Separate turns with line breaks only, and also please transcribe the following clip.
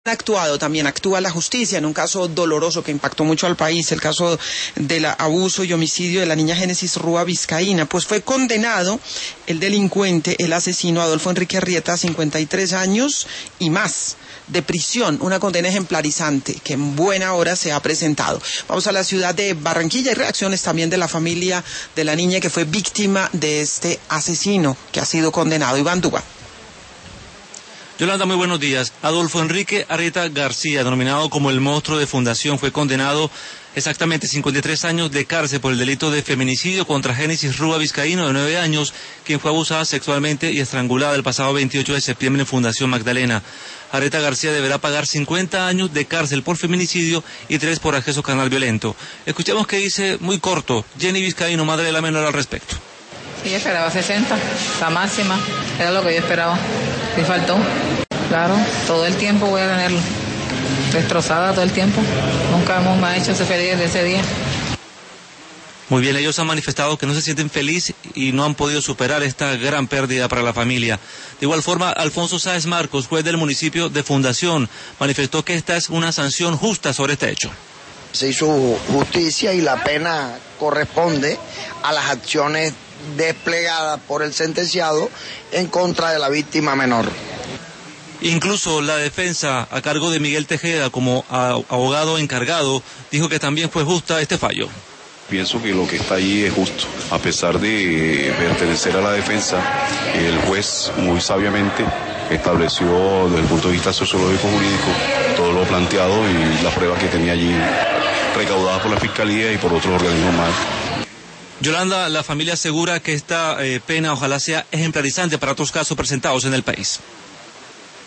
También actúa la justicia en un caso doloroso que impactó mucho al país, el caso del abuso y homicidio de la niña Génesis Rúa Vizcaína. Pues fue condenado el delincuente, el asesino Adolfo Enrique Arrieta, a 53 años y más de prisión, una condena ejemplarizante que en buena hora se ha presentado. Vamos a la ciudad de Barranquilla. Hay reacciones también de la familia de la niña que fue víctima de este asesino que ha sido condenado. Iván Duba.
Yolanda, muy buenos días. Adolfo Enrique Arrieta García, denominado como el monstruo de Fundación, fue condenado exactamente 53 años de cárcel por el delito de feminicidio contra Génesis Rúa Vizcaíno, de 9 años, quien fue abusada sexualmente y estrangulada el pasado 28 de septiembre en Fundación Magdalena. Arrieta García deberá pagar 50 años de cárcel por feminicidio y 3 por acceso carnal violento. Escuchemos qué dice, muy corto, Jenny Vizcaíno, madre de la menor, al respecto.
Sí, yo esperaba 60, la máxima, era lo que yo esperaba. Sí faltó, claro, todo el tiempo voy a tenerlo, destrozada todo el tiempo, nunca me ha hecho ser feliz de ese día.
Muy bien, ellos han manifestado que no se sienten felices y no han podido superar esta gran pérdida para la familia. De igual forma, Alfonso Sáez Marcos, juez del municipio de Fundación, manifestó que esta es una sanción justa sobre este hecho.
Se hizo justicia y la pena corresponde a las acciones desplegadas por el sentenciado en contra de la víctima menor.
Incluso la defensa a cargo de Miguel Tejeda como abogado encargado dijo que también fue justa este fallo.
Pienso que lo que está ahí es justo. A pesar de pertenecer a la defensa, el juez muy sabiamente estableció desde el punto de vista sociológico jurídico todo lo planteado y las pruebas que tenía allí recaudadas por la Fiscalía y por otros organismos más.
Yolanda, la familia asegura que esta pena ojalá sea ejemplarizante para otros casos presentados en el país.